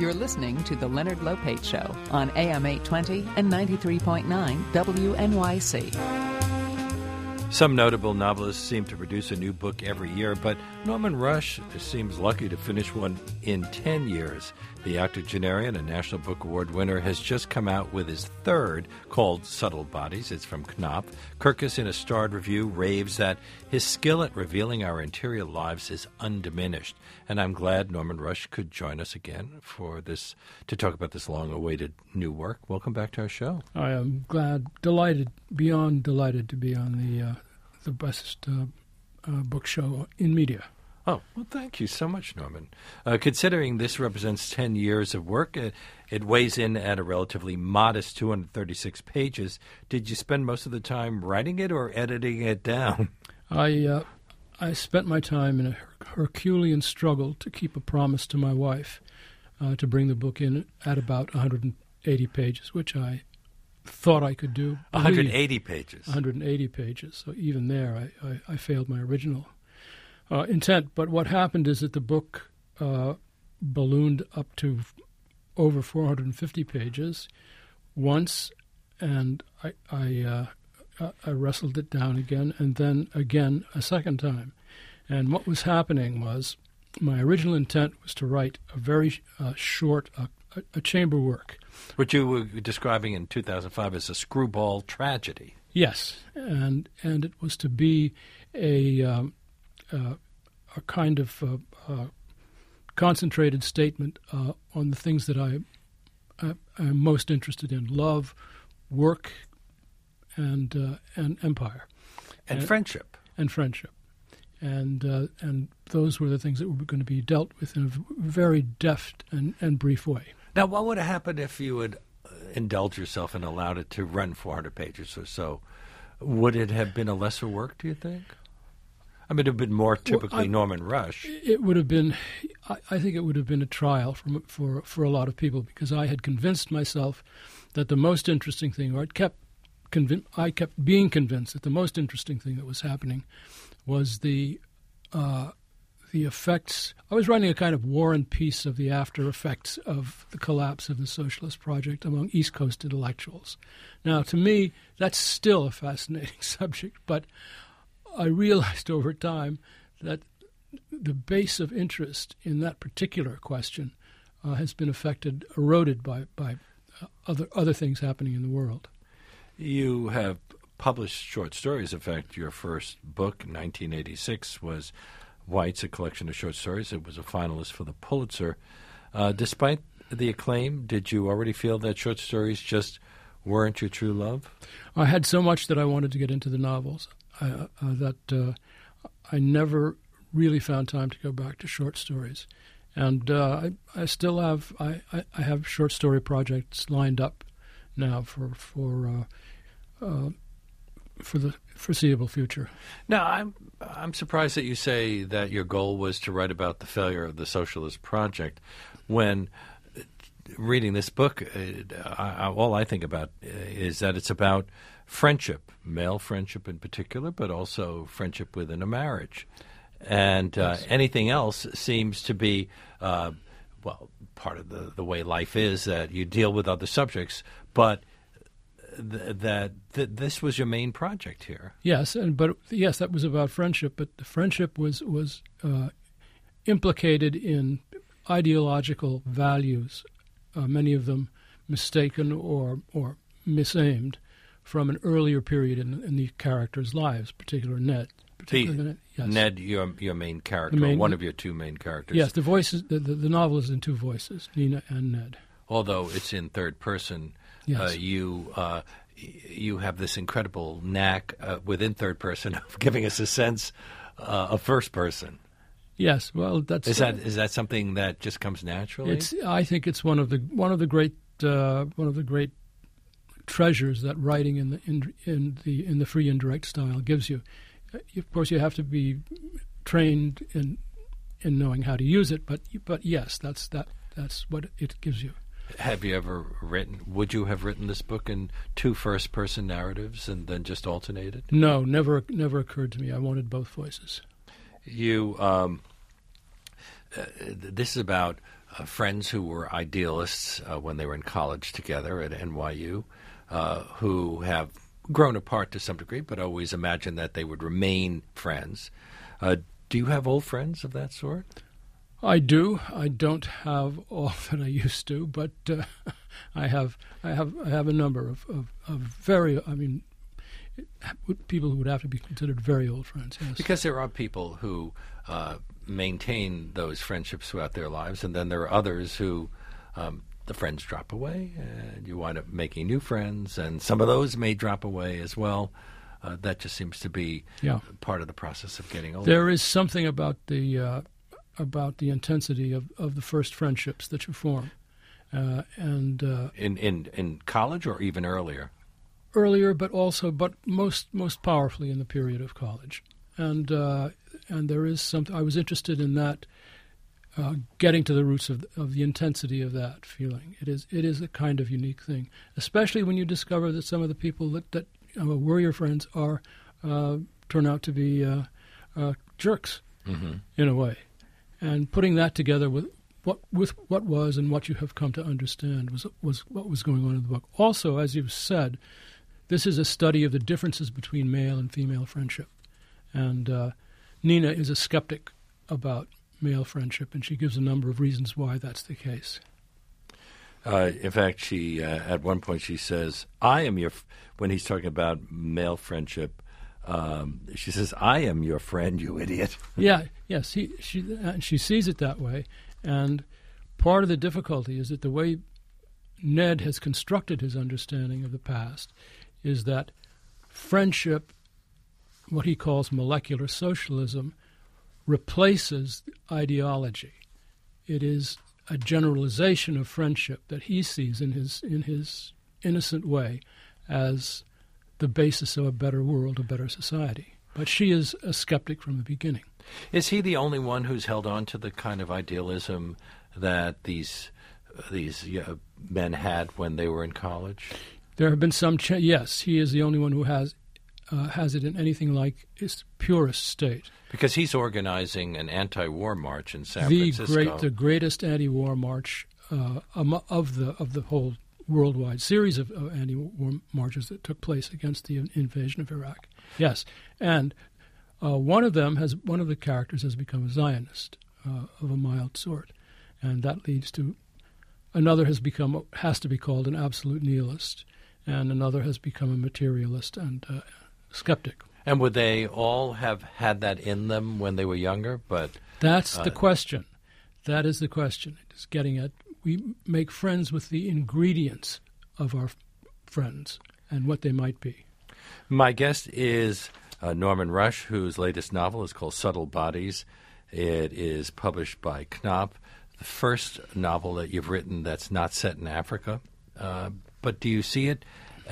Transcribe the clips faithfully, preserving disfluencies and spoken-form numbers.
You're listening to The Leonard Lopate Show on A M eight twenty and ninety-three point nine W N Y C. Some notable novelists seem to produce a new book every year, but Norman Rush seems lucky to finish one in ten years. The octogenarian and National Book Award winner has just come out with his third, called Subtle Bodies. It's from Knopf. Kirkus, in a starred review, raves that his skill at revealing our interior lives is undiminished. And I'm glad Norman Rush could join us again for this, to talk about this long-awaited new work. Welcome back to our show. I am glad, delighted, beyond delighted to be on the uh, the best uh, uh, book show in media. Oh, well, thank you so much, Norman. Uh, considering this represents ten years of work, uh, it weighs in at a relatively modest two hundred thirty-six pages. Did you spend most of the time writing it or editing it down? I uh, I spent my time in a Herculean struggle to keep a promise to my wife uh, to bring the book in at about one hundred eighty pages, which I thought I could do. one hundred eighty pages. one hundred eighty pages. So even there, I, I, I failed my original uh, intent. But what happened is that the book uh, ballooned up to over four hundred fifty pages once, and I I, uh, I wrestled it down again, and then again a second time. And what was happening was my original intent was to write a very uh, short, uh, a, a chamber work. Which you were describing in two thousand five as a screwball tragedy. Yes, and and it was to be a um, uh, a kind of uh, uh, concentrated statement uh, on the things that I, I I'm most interested in: love, work, and uh, and empire, and, and friendship, and friendship, and uh, and those were the things that were going to be dealt with in a very deft and, and brief way. Now, what would have happened if you had indulged yourself and allowed it to run four hundred pages or so? Would it have been a lesser work, do you think? I mean, it would have been more typically well, I, Norman Rush. It would have been, I, I think it would have been a trial for, for, for a lot of people, because I had convinced myself that the most interesting thing, or I kept, convin- I kept being convinced that the most interesting thing that was happening was the uh, the effects. I was writing a kind of war and peace of the after effects of the collapse of the socialist project among East Coast intellectuals. Now, to me, that's still a fascinating subject, but I realized over time that the base of interest in that particular question uh, has been affected, eroded by, by uh, other other things happening in the world. You have published short stories. In fact, your first book, nineteen eighty-six, was White's, a collection of short stories. It was a finalist for the Pulitzer. Uh, despite the acclaim, did you already feel that short stories just weren't your true love? I had so much that I wanted to get into the novels uh, uh, that uh, I never really found time to go back to short stories. And uh, I, I still have I, I, I have short story projects lined up now for for uh, uh, for the foreseeable future. Now, I'm I'm surprised that you say that your goal was to write about the failure of the socialist project, when reading this book, uh, I, all I think about is that it's about friendship, male friendship in particular, but also friendship within a marriage. And uh, yes. Anything else seems to be, uh, well, part of the, the way life is, that you deal with other subjects, but th- that th- this was your main project here. Yes, and but yes, that was about friendship, but the friendship was, was uh, implicated in ideological values, uh, many of them mistaken or or misaimed from an earlier period in, in the characters' lives, particularly Ned. The, Ned, yes. Ned, your your main character, main, one of your two main characters. Yes, the voices. The, the, the novel is in two voices, Nina and Ned. Although it's in third person, yes. uh, you uh, you have this incredible knack uh, within third person of giving us a sense uh, of first person. Yes, well, that's is that is that something that just comes naturally? It's. I think it's one of the one of the great uh, one of the great treasures that writing in the in, in the in the free indirect style gives you. Of course, you have to be trained in in knowing how to use it, but but yes, that's that that's what it gives you. Have you ever written? Would you have written this book in two first-person narratives and then just alternated? No, never never occurred to me. I wanted both voices. You um, uh, this is about uh, friends who were idealists uh, when they were in college together at N Y U, uh, who have grown apart to some degree, but always imagined that they would remain friends. Uh, do you have old friends of that sort? I do. I don't have all that I used to, but uh, I have. I have. I have a number of, of, of very. I mean, people who would have to be considered very old friends. Yes. Because there are people who uh, maintain those friendships throughout their lives, and then there are others who um, the friends drop away, and you wind up making new friends, and some of those may drop away as well. Uh, that just seems to be yeah. part of the process of getting older. There is something about the uh, about the intensity of, of the first friendships that you form, uh, and uh, in in in college or even earlier. Earlier, but also, but most most powerfully in the period of college, and uh, and there is something. I was interested in that, uh, getting to the roots of of the intensity of that feeling. It is it is a kind of unique thing, especially when you discover that some of the people that that uh, were your friends are uh, turn out to be uh, uh, jerks mm-hmm. in a way, and putting that together with. What with what was and what you have come to understand was was what was going on in the book. Also, as you've said, this is a study of the differences between male and female friendship. And uh, Nina is a skeptic about male friendship, and she gives a number of reasons why that's the case. Uh, in fact, she uh, at one point she says, I am your, f-, when he's talking about male friendship, um, she says, I am your friend, you idiot. Yeah, yes, he, she, uh, she sees it that way. And part of the difficulty is that the way Ned has constructed his understanding of the past is that friendship, what he calls molecular socialism, replaces ideology. It is a generalization of friendship that he sees in his in his innocent way as the basis of a better world, a better society. But she is a skeptic from the beginning. Is he the only one who's held on to the kind of idealism that these these uh, men had when they were in college? There have been some. Ch- yes, he is the only one who has uh, has it in anything like its purest state. Because he's organizing an anti-war march in San the Francisco. Great, the greatest anti-war march uh, of the of the whole worldwide series of uh, anti-war marches that took place against the invasion of Iraq. Yes, and uh, one of them has one of the characters has become a Zionist uh, of a mild sort, and that leads to another has become has to be called an absolute nihilist, and another has become a materialist and uh, skeptic. And would they all have had that in them when they were younger? But that's uh, the question. That is the question. It's getting at we make friends with the ingredients of our f- friends and what they might be. My guest is uh, Norman Rush, whose latest novel is called Subtle Bodies. It is published by Knopf, the first novel that you've written that's not set in Africa. Uh, but do you see it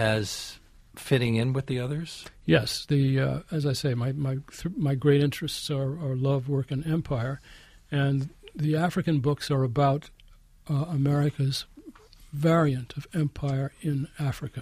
as fitting in with the others? Yes. The uh, as I say, my my th- my great interests are, are love, work, and empire, and the African books are about uh, America's variant of empire in Africa.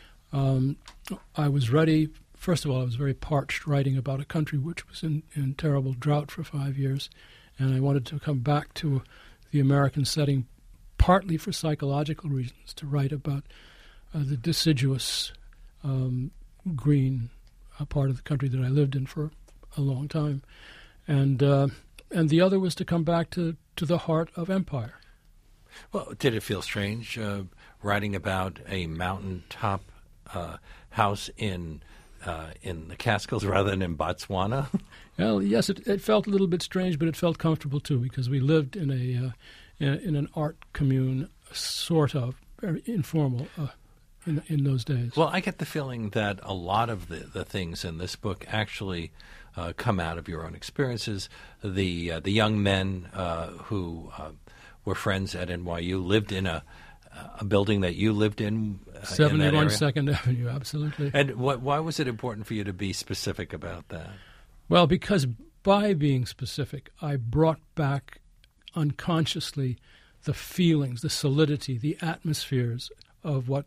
Um, I was ready. First of all, I was very parched writing about a country which was in, in terrible drought for five years, and I wanted to come back to the American setting, partly for psychological reasons, to write about uh, the deciduous um, green uh, part of the country that I lived in for a long time, and uh, and the other was to come back to, to the heart of empire. Well, did it feel strange uh, writing about a mountaintop uh, house in uh, in the Catskills rather than in Botswana? Well, yes, it, it felt a little bit strange, but it felt comfortable too because we lived in a uh, in, in an art commune, sort of very informal uh, in in those days. Well, I get the feeling that a lot of the, the things in this book actually uh, come out of your own experiences. The uh, the young men uh, who uh, were friends at N Y U lived in a a building that you lived in. Uh, seventy-one in Second Avenue, absolutely. And what, why was it important for you to be specific about that? Well, because by being specific, I brought back unconsciously the feelings, the solidity, the atmospheres of what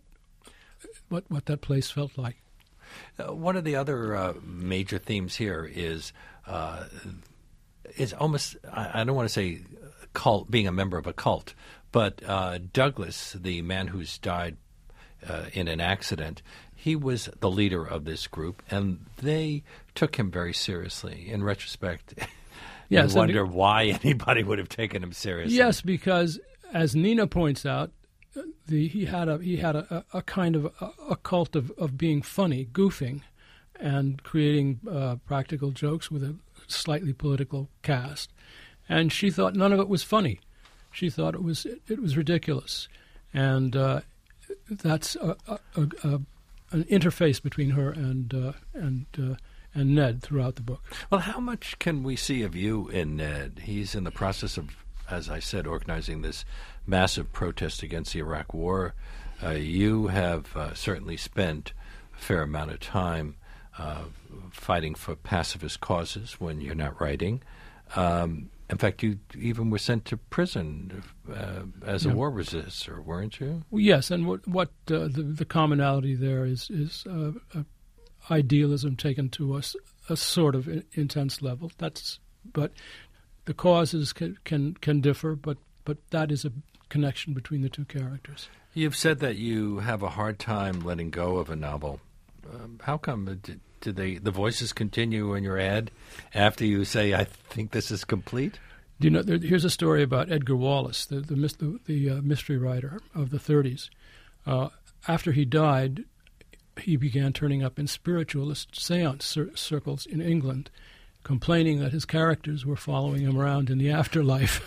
what what that place felt like. Uh, one of the other uh, major themes here is uh, it's almost, I, I don't want to say cult, being a member of a cult, but uh, Douglas, the man who's died uh, in an accident, he was the leader of this group, and they took him very seriously. In retrospect, yes, you wonder be- why anybody would have taken him seriously. Yes, because as Nina points out, the, he had a he had a, a kind of a, a cult of, of being funny, goofing, and creating uh, practical jokes with a slightly political cast. And she thought none of it was funny. She thought it was it, it was ridiculous, and uh, that's a, a, a, an interface between her and uh, and uh, and Ned throughout the book. Well, how much can we see of you in Ned? He's in the process of, as I said, organizing this massive protest against the Iraq War. Uh, you have uh, certainly spent a fair amount of time uh, fighting for pacifist causes when you're not writing. Um, in fact, you even were sent to prison uh, as a yeah. war resistor, weren't you? Well, yes, and what, what uh, the, the commonality there is is uh, uh, idealism taken to us a sort of intense level. That's but the causes can can, can differ, but, but that is a connection between the two characters. You've said that you have a hard time letting go of a novel. Um, how come? Did, did they the voices continue in your head after you say, "I think this is complete"? Do you know? There, here's a story about Edgar Wallace, the the, the, the uh, mystery writer of the thirties. Uh, after he died, he began turning up in spiritualist seance cir- circles in England, complaining that his characters were following him around in the afterlife.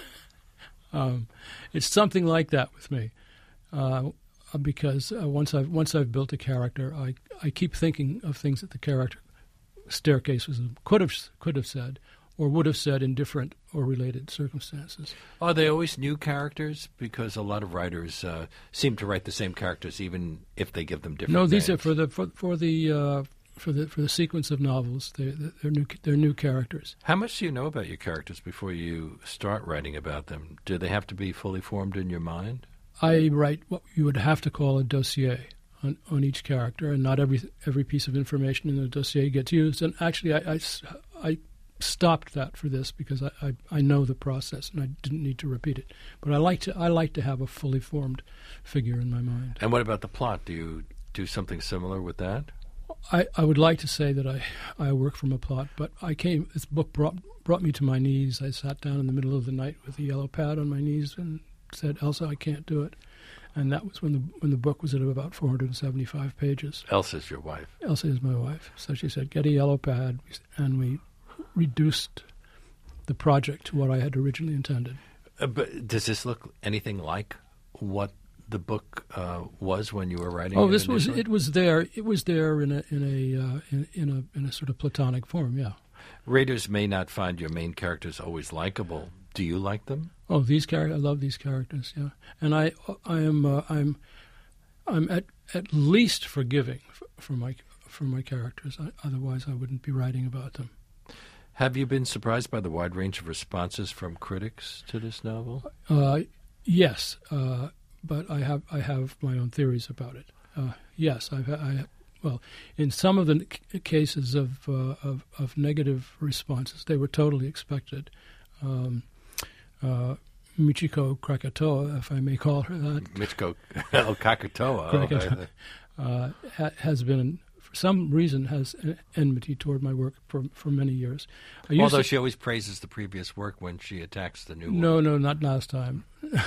um, it's something like that with me, uh, because uh, once I've once I've built a character, I I keep thinking of things that the character Staircase was could have could have said or would have said in different or related circumstances. Are they always new characters? Because a lot of writers uh, seem to write the same characters, even if they give them different. No, these names. are for the for, for the uh, for the for the sequence of novels. They, they're new. They're new characters. How much do you know about your characters before you start writing about them? Do they have to be fully formed in your mind? I write what you would have to call a dossier on, on each character, and not every every piece of information in the dossier gets used. And actually, I, I, I stopped that for this because I, I, I know the process and I didn't need to repeat it. But I like to I like to have a fully formed figure in my mind. And what about the plot? Do you do something similar with that? I, I would like to say that I, I work from a plot, but I came. This book brought brought me to my knees. I sat down in the middle of the night with a yellow pad on my knees and said, "Elsa, I can't do it." And that was when the when the book was at about four hundred seventy-five pages. Elsa's your wife. Elsa is my wife. So she said, "Get a yellow pad," and we reduced the project to what I had originally intended. Uh, but does this look anything like what the book uh, was when you were writing? Oh, it this was initially? it was there. It was there in a in a uh, in, in a in a sort of platonic form. Yeah. Readers may not find your main characters always likable. Do you like them? Oh, these characters! I love these characters. Yeah, and I, I am, uh, I'm, I'm at at least forgiving for, for my for my characters. I, otherwise, I wouldn't be writing about them. Have you been surprised by the wide range of responses from critics to this novel? Uh, yes, uh, but I have I have my own theories about it. Uh, yes, I've I, well, in some of the c- cases of, uh, of of negative responses, they were totally expected. Um, Uh, Michiko Krakatoa, if I may call her that. Michiko oh, Krakatoa. Krakatoa uh, ha- has been, for some reason, has an enmity toward my work for for many years. I used Although to, she always praises the previous work when she attacks the new no, one. no, not last time.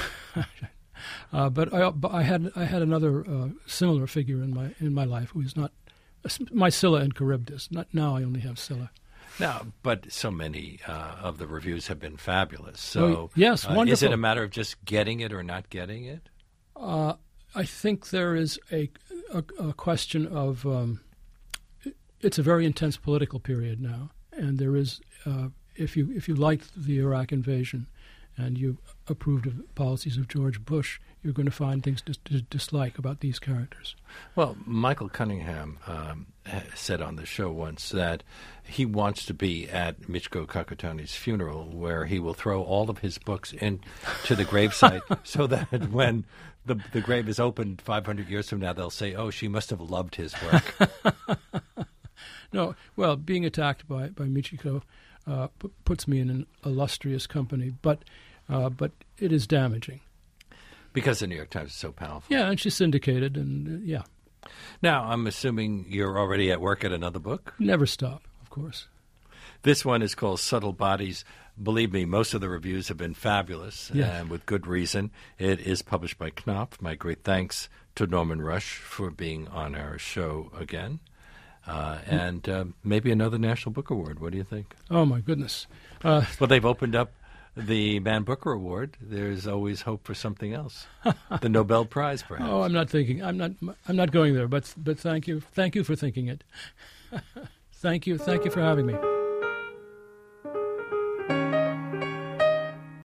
uh, but I, but I had I had another uh, similar figure in my in my life who is not my Scylla and Charybdis. Not now, I only have Scylla. No, but so many uh, of the reviews have been fabulous. So, oh, yes, uh, wonderful. Is it a matter of just getting it or not getting it? Uh, I think there is a, a, a question of um, it's a very intense political period now, and there is uh, if you if you liked the Iraq invasion and you approved of the policies of George Bush, you're going to find things to, to dislike about these characters. Well, Michael Cunningham um, said on the show once that he wants to be at Michiko Kakutani's funeral, where he will throw all of his books into the gravesite so that when the the grave is opened five hundred years from now, they'll say, "Oh, she must have loved his work." No, well, being attacked by by Michiko uh, p- puts me in an illustrious company, but uh, but it is damaging. Because the New York Times is so powerful. Yeah, and she's syndicated, and uh, yeah. Now, I'm assuming you're already at work at another book? Never stop, of course. This one is called Subtle Bodies. Believe me, most of the reviews have been fabulous, Yes. and with good reason. It is published by Knopf. My great thanks to Norman Rush for being on our show again. Uh, and uh, maybe another National Book Award. What do you think? Oh, my goodness. Uh, Well, they've opened up the Man Booker Award. There's always hope for something else. The Nobel Prize, perhaps. oh, I'm not thinking. I'm not. I'm not going there. But but thank you. Thank you for thinking it. Thank you. Thank you for having me.